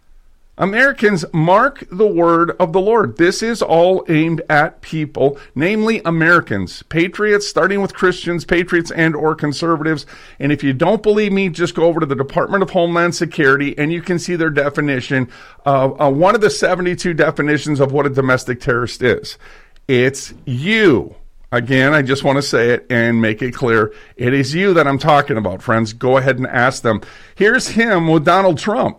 Americans, mark the word of the Lord. This is all aimed at people, namely Americans, patriots, starting with Christians, patriots, and or conservatives. And if you don't believe me, just go over to the Department of Homeland Security and you can see their definition of one of the 72 definitions of what a domestic terrorist is. It's you. Again, I just want to say it and make it clear. It is you that I'm talking about, friends. Go ahead and ask them. Here's him with Donald Trump.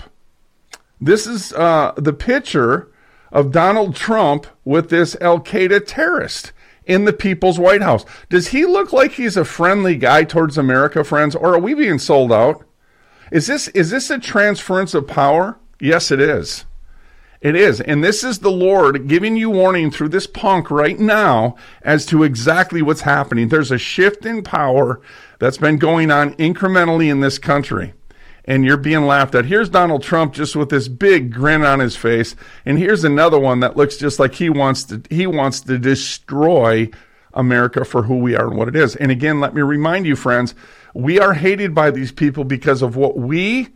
This is the picture of Donald Trump with this Al-Qaeda terrorist in the people's White House. Does he look like he's a friendly guy towards America, friends, or are we being sold out? Is this a transference of power? Yes, it is. It is. And this is the Lord giving you warning through this punk right now as to exactly what's happening. There's a shift in power that's been going on incrementally in this country. And you're being laughed at. Here's Donald Trump just with this big grin on his face. And here's another one that looks just like he wants to destroy America for who we are and what it is. And again, let me remind you, friends, we are hated by these people because of what we,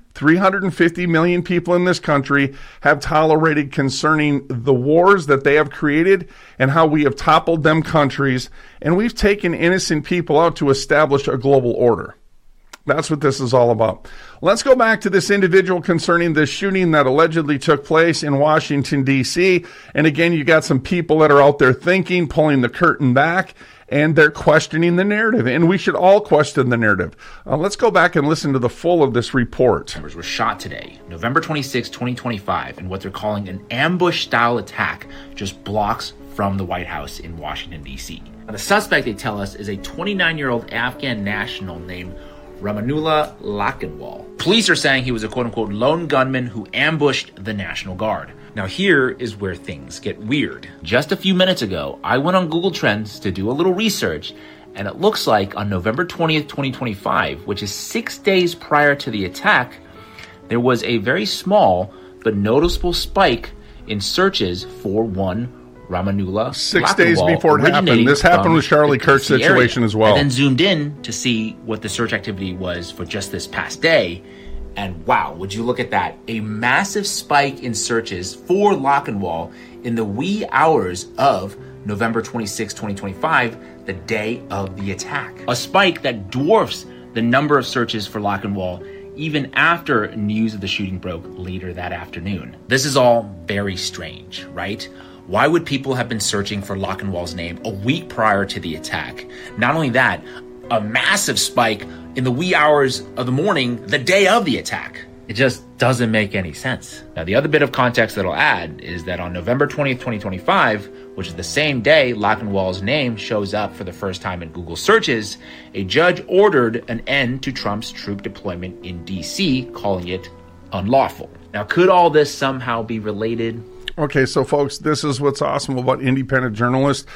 350 million people in this country, have tolerated concerning the wars that they have created and how we have toppled them countries. And we've taken innocent people out to establish a global order. That's what this is all about. Let's go back to this individual concerning the shooting that allegedly took place in Washington, D.C. And again, you got some people that are out there thinking, pulling the curtain back, and they're questioning the narrative. And we should all question the narrative. Let's go back and listen to the full of this report. Members were shot today, November 26, 2025, in what they're calling an ambush-style attack just blocks from the White House in Washington, D.C. Now, the suspect, they tell us, is a 29-year-old Afghan national named Rahmanullah Lakhanwal. Police are saying he was a quote-unquote lone gunman who ambushed the National Guard. Now here is where things get weird. Just a few minutes ago, I went on Google Trends to do a little research, and it looks like on November 20th, 2025, which is 6 days prior to the attack, there was a very small but noticeable spike in searches for one Rahmanullah 6 days before it happened. This happened with Charlie Kirk's situation as well. I then zoomed in to see what the search activity was for just this past day. And wow, would you look at that? A massive spike in searches for Lakhanwal in the wee hours of November 26, 2025, the day of the attack. A spike that dwarfs the number of searches for Lakhanwal even after news of the shooting broke later that afternoon. This is all very strange, right? Why would people have been searching for Lakhanwal's name a week prior to the attack? Not only that, a massive spike in the wee hours of the morning, the day of the attack. It just doesn't make any sense. Now, the other bit of context that I'll add is that on November 20th, 2025, which is the same day Lakhanwal's name shows up for the first time in Google searches, a judge ordered an end to Trump's troop deployment in D.C., calling it unlawful. Now, could all this somehow be related? Okay, so folks, this is what's awesome about independent journalists.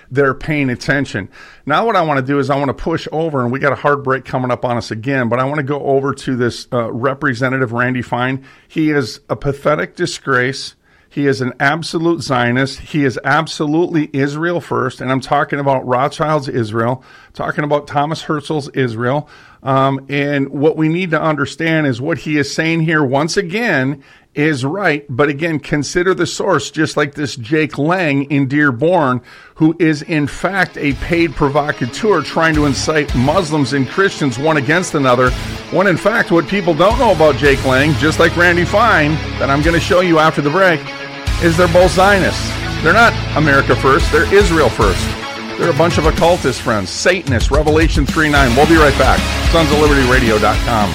they're paying attention. Now what I want to do is I want to push over, and we got a hard break coming up on us again, but I want to go over to this Representative Randy Fine. He is a pathetic disgrace. He is an absolute Zionist. He is absolutely Israel first, and I'm talking about Rothschild's Israel, talking about Thomas Herzl's Israel. And what we need to understand is what he is saying here, once again, is right. But again, consider the source, just like this Jake Lang in Dearborn, who is in fact a paid provocateur trying to incite Muslims and Christians one against another, when in fact what people don't know about Jake Lang, just like Randy Fine, that I'm going to show you after the break, is they're both Zionists. They're not America first, they're Israel first. They're a bunch of occultist friends, Satanists, Revelation 3:9. We'll be right back. SonsOfLibertyRadio.com.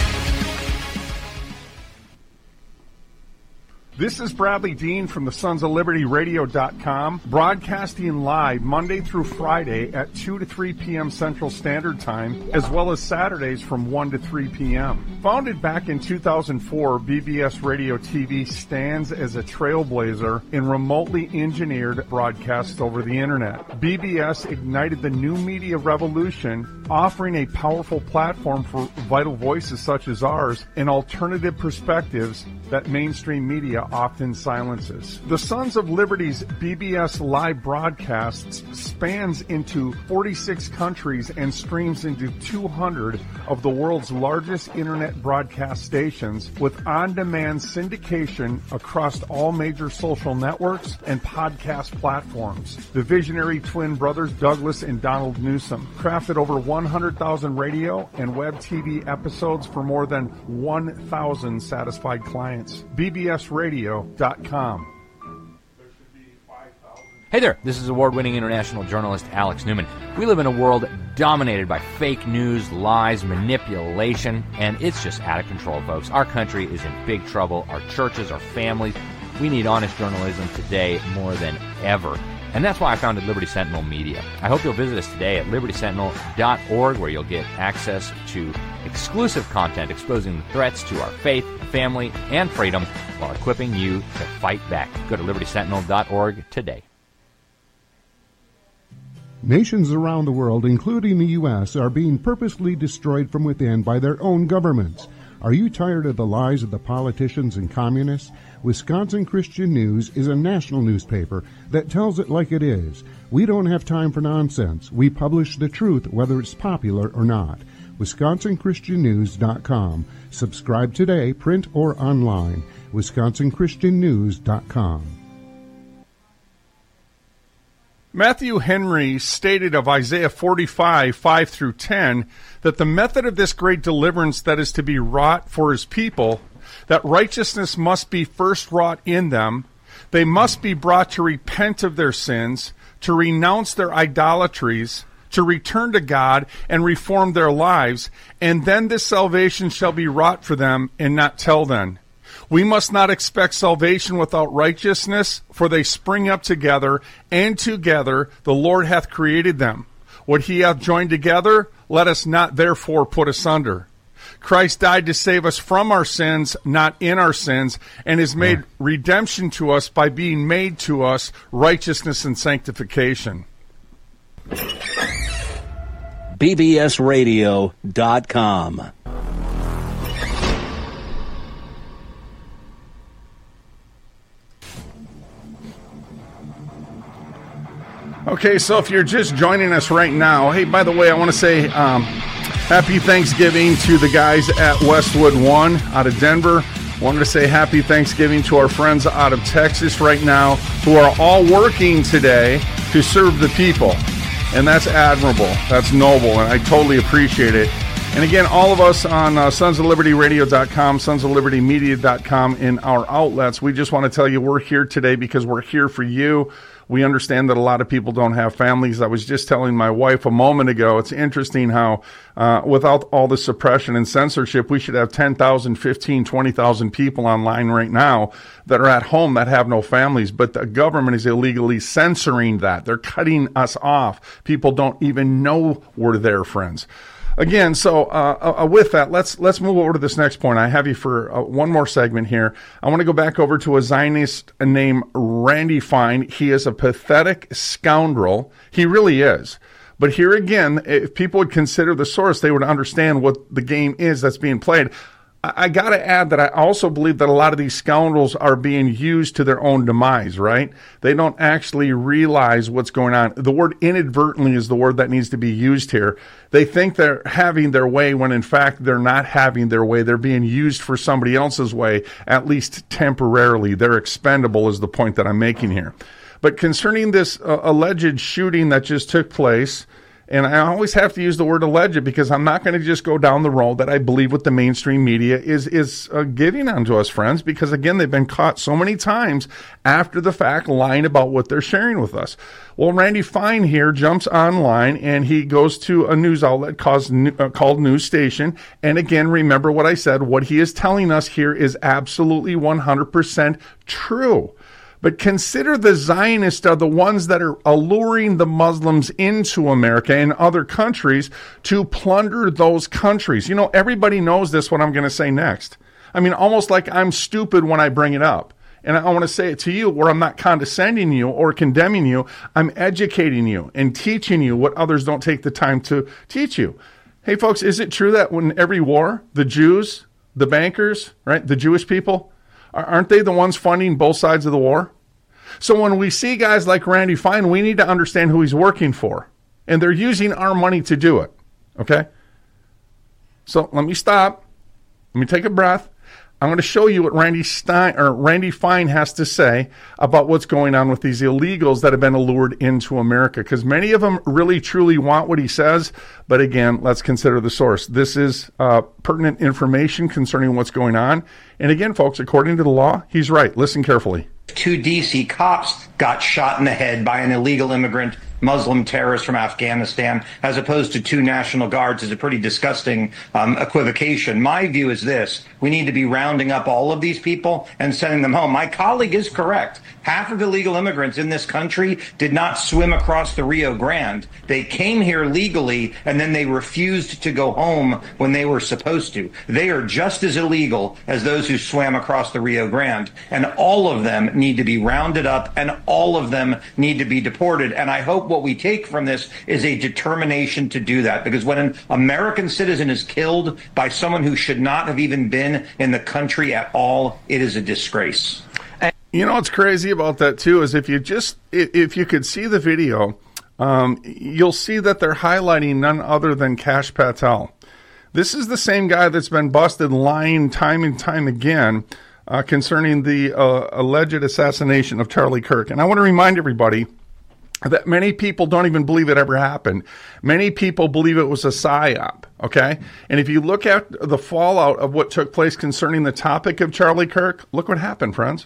This is Bradley Dean from the SonsOfLibertyRadio.com, broadcasting live Monday through Friday at 2 to 3 p.m. Central Standard Time, as well as Saturdays from 1 to 3 p.m. Founded back in 2004, BBS Radio TV stands as a trailblazer in remotely engineered broadcasts over the Internet. BBS ignited the new media revolution, offering a powerful platform for vital voices such as ours and alternative perspectives that mainstream media often silences. The Sons of Liberty's BBS live broadcasts spans into 46 countries and streams into 200 of the world's largest internet broadcast stations, with on-demand syndication across all major social networks and podcast platforms. The visionary twin brothers Douglas and Donald Newsom crafted over 100,000 radio and web TV episodes for more than 1,000 satisfied clients. BBSRadio.com. Hey there, this is award-winning international journalist Alex Newman. We live in a world dominated by fake news, lies, manipulation, and it's just out of control, folks. Our country is in big trouble. Our churches, our families. We need honest journalism today more than ever. And that's why I founded Liberty Sentinel Media. I hope you'll visit us today at libertysentinel.org, where you'll get access to exclusive content exposing the threats to our faith, family, and freedom while equipping you to fight back. Go to libertysentinel.org today. Nations around the world, including the U.S., are being purposely destroyed from within by their own governments. Are you tired of the lies of the politicians and communists? Wisconsin Christian News is a national newspaper that tells it like it is. We don't have time for nonsense. We publish the truth, whether it's popular or not. WisconsinChristianNews.com. Subscribe today, print or online. WisconsinChristianNews.com. Matthew Henry stated of Isaiah 45, 5 through 10, that the method of this great deliverance that is to be wrought for his people, that righteousness must be first wrought in them, they must be brought to repent of their sins, to renounce their idolatries, to return to God and reform their lives, and then this salvation shall be wrought for them, and not till then. We must not expect salvation without righteousness, for they spring up together, and together the Lord hath created them. What he hath joined together, let us not therefore put asunder. Christ died to save us from our sins, not in our sins, and has made redemption to us by being made to us righteousness and sanctification. BBSRadio.com. Okay, so if you're just joining us right now, hey, by the way, I want to say happy Thanksgiving to the guys at Westwood One out of Denver. Wanted to say happy Thanksgiving to our friends out of Texas right now who are all working today to serve the people. And that's admirable. That's noble, and I totally appreciate it. And again, all of us on SonsOfLibertyRadio.com, SonsOfLibertyMedia.com, in our outlets, we just want to tell you we're here today because we're here for you. We understand that a lot of people don't have families. I was just telling my wife a moment ago, it's interesting how without all the suppression and censorship, we should have 10,000, 15, 20,000 people online right now that are at home that have no families. But the government is illegally censoring that. They're cutting us off. People don't even know we're there, friends. Again, so with that, let's move over to this next point. I have you for one more segment here. I want to go back over to a Zionist named Randy Fine. He is a pathetic scoundrel. He really is. But here again, if people would consider the source, they would understand what the game is that's being played. I got to add that I also believe that a lot of these scoundrels are being used to their own demise, right? They don't actually realize what's going on. The word inadvertently is the word that needs to be used here. They think they're having their way when in fact they're not having their way. They're being used for somebody else's way, at least temporarily. They're expendable is the point that I'm making here. But concerning this alleged shooting that just took place, and I always have to use the word alleged because I'm not going to just go down the road that I believe what the mainstream media is giving onto us, friends, because, again, they've been caught so many times after the fact lying about what they're sharing with us. Well, Randy Fine here jumps online, and he goes to a news outlet called News Station. And, again, remember what I said. What he is telling us here is absolutely 100% true. But consider the Zionists are the ones that are alluring the Muslims into America and other countries to plunder those countries. You know, everybody knows this, what I'm going to say next. I mean, almost like I'm stupid when I bring it up. And I want to say it to you where I'm not condescending you or condemning you. I'm educating you and teaching you what others don't take the time to teach you. Hey, folks, is it true that when every war, the Jews, the bankers, right, the Jewish people, aren't they the ones funding both sides of the war? So when we see guys like Randy Fine, we need to understand who he's working for. And they're using our money to do it. Okay? So let me stop. Let me take a breath. I'm going to show you what Randy Fine has to say about what's going on with these illegals that have been allured into America. Because many of them really, truly want what he says. But again, let's consider the source. This is pertinent information concerning what's going on. And again, folks, according to the law, he's right. Listen carefully. 2 D.C. cops got shot in the head by an illegal immigrant Muslim terrorist from Afghanistan, as opposed to 2 National Guards, is a pretty disgusting equivocation. My view is this. We need to be rounding up all of these people and sending them home. My colleague is correct. Half of illegal immigrants in this country did not swim across the Rio Grande. They came here legally, and then they refused to go home when they were supposed to. They are just as illegal as those who swam across the Rio Grande, and all of them need to be rounded up, and all of them need to be deported. And I hope what we take from this is a determination to do that, because when an American citizen is killed by someone who should not have even been in the country at all, it is a disgrace. You know what's crazy about that too is if you could see the video, you'll see that they're highlighting none other than Kash Patel. This is the same guy that's been busted lying time and time again concerning the alleged assassination of Charlie Kirk. And I want to remind everybody that many people don't even believe it ever happened. Many people believe it was a psyop, okay? And if you look at the fallout of what took place concerning the topic of Charlie Kirk, look what happened, friends.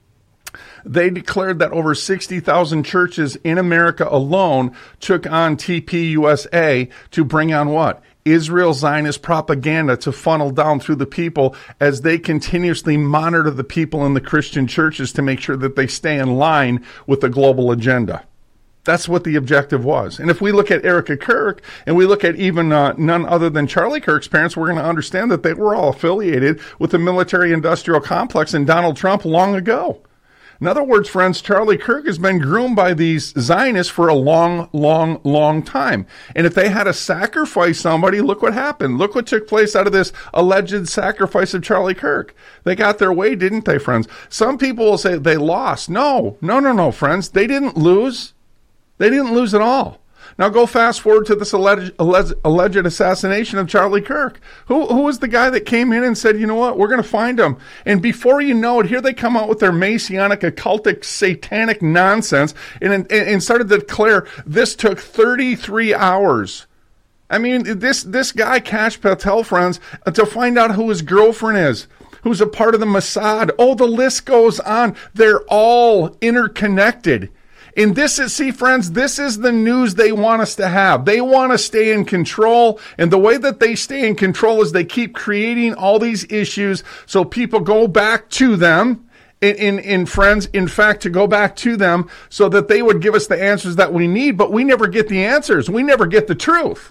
They declared that over 60,000 churches in America alone took on TPUSA to bring on what? Israel Zionist propaganda to funnel down through the people as they continuously monitor the people in the Christian churches to make sure that they stay in line with the global agenda. That's what the objective was. And if we look at Erica Kirk and we look at even none other than Charlie Kirk's parents, we're going to understand that they were all affiliated with the military-industrial complex and Donald Trump long ago. In other words, friends, Charlie Kirk has been groomed by these Zionists for a long, long, long time. And if they had to sacrifice somebody, look what happened. Look what took place out of this alleged sacrifice of Charlie Kirk. They got their way, didn't they, friends? Some people will say they lost. No, friends. They didn't lose. They didn't lose at all. Now go fast forward to this alleged assassination of Charlie Kirk. Who was the guy that came in and said, you know what, we're going to find him. And before you know it, here they come out with their Messianic, occultic, satanic nonsense and started to declare this took 33 hours. I mean, this guy, Kash Patel, friends, to find out who his girlfriend is, who's a part of the Mossad. Oh, the list goes on. They're all interconnected. And this is, see, friends, this is the news they want us to have. They want to stay in control. And the way that they stay in control is they keep creating all these issues so people go back to them. In friends, in fact, to go back to them so that they would give us the answers that we need. But we never get the answers. We never get the truth.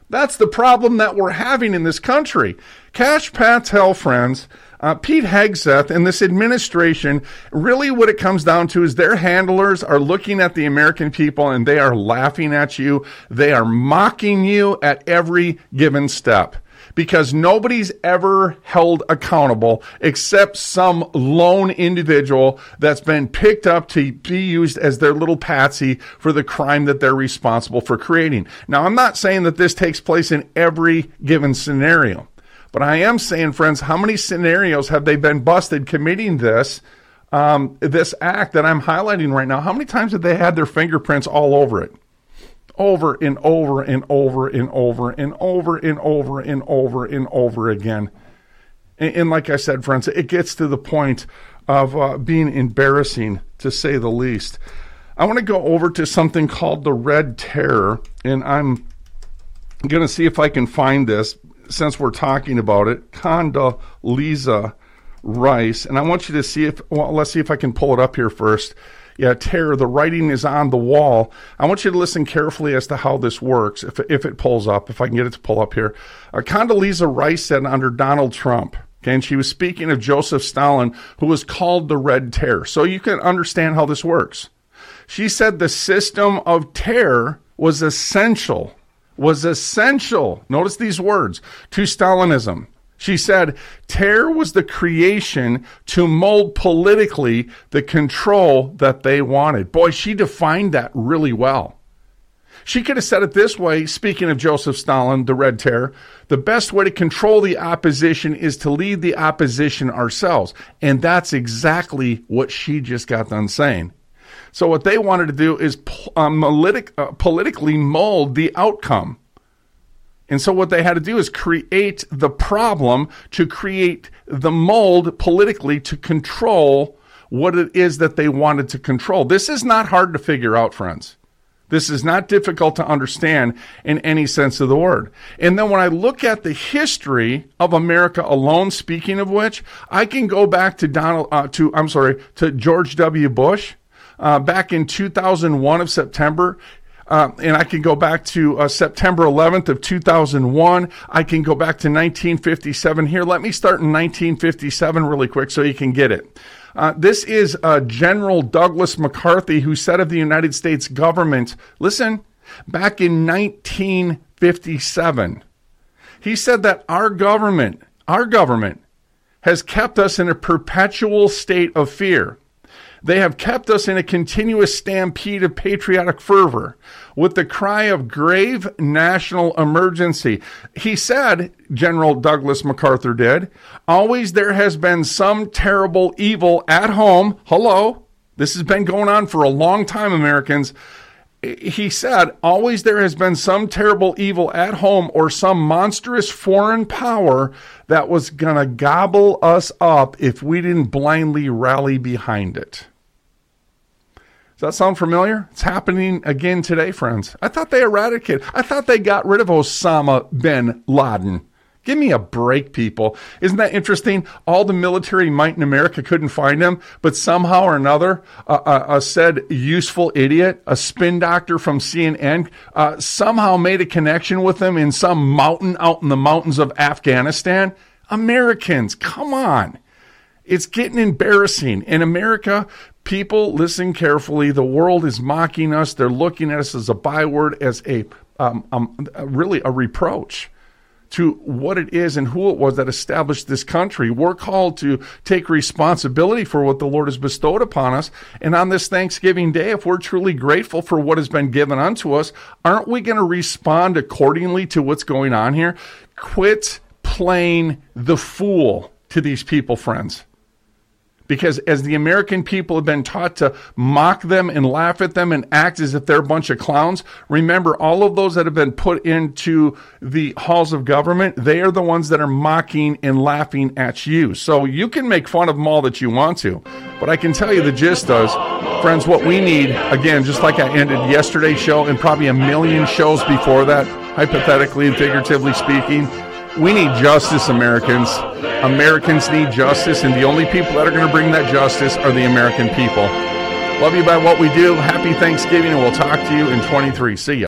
That's the problem that we're having in this country. Kash Patel, friends, Pete Hegseth and this administration, really what it comes down to is their handlers are looking at the American people and they are laughing at you. They are mocking you at every given step. Because nobody's ever held accountable except some lone individual that's been picked up to be used as their little patsy for the crime that they're responsible for creating. Now, I'm not saying that this takes place in every given scenario, but I am saying, friends, how many scenarios have they been busted committing this act that I'm highlighting right now? How many times have they had their fingerprints all over it? Over and over and over and over and over and over and over and over again. And like I said, friends, it gets to the point of being embarrassing, to say the least. I want to go over to something called the Red Terror, and I'm going to see if I can find this since we're talking about it. Condoleezza Rice, and I want you to see let's see if I can pull it up here first. Yeah, terror, the writing is on the wall. I want you to listen carefully as to how this works, if it pulls up, if I can get it to pull up here. Condoleezza Rice said under Donald Trump, okay, and she was speaking of Joseph Stalin, who was called the Red Terror. So you can understand how this works. She said the system of terror was essential, notice these words, to Stalinism. She said, terror was the creation to mold politically the control that they wanted. Boy, she defined that really well. She could have said it this way, speaking of Joseph Stalin, the Red Terror, the best way to control the opposition is to lead the opposition ourselves. And that's exactly what she just got done saying. So what they wanted to do is politically mold the outcome. And so what they had to do is create the problem to create the mold politically to control what it is that they wanted to control. This is not hard to figure out, friends. This is not difficult to understand in any sense of the word. And then when I look at the history of America alone, speaking of which, I can go back to to George W. Bush back in 2001 of September. And I can go back to September 11th of 2001. I can go back to 1957 here. Let me start in 1957 really quick so you can get it. This is General Douglas MacArthur, who said of the United States government, listen, back in 1957, he said that our government has kept us in a perpetual state of fear. They have kept us in a continuous stampede of patriotic fervor with the cry of grave national emergency. He said, General Douglas MacArthur did, always there has been some terrible evil at home. Hello, this has been going on for a long time, Americans. He said, always there has been some terrible evil at home or some monstrous foreign power that was going to gobble us up if we didn't blindly rally behind it. Does that sound familiar? It's happening again today, friends. I thought they got rid of Osama bin Laden. Give me a break, people. Isn't that interesting? All the military might in America couldn't find him, but somehow or another, a said useful idiot, a spin doctor from CNN, somehow made a connection with him in some mountain out in the mountains of Afghanistan. Americans, come on. It's getting embarrassing. In America, people, listen carefully. The world is mocking us. They're looking at us as a byword, as really a reproach to what it is and who it was that established this country. We're called to take responsibility for what the Lord has bestowed upon us. And on this Thanksgiving Day, if we're truly grateful for what has been given unto us, aren't we going to respond accordingly to what's going on here? Quit playing the fool to these people, friends. Because as the American people have been taught to mock them and laugh at them and act as if they're a bunch of clowns, remember, all of those that have been put into the halls of government, they are the ones that are mocking and laughing at you. So you can make fun of them all that you want to. But I can tell you the gist does, friends, what we need, again, just like I ended yesterday's show and probably a million shows before that, hypothetically and figuratively speaking, we need justice, Americans. Americans need justice, and the only people that are going to bring that justice are the American people. Love you by what we do. Happy Thanksgiving, and we'll talk to you in 23. See ya.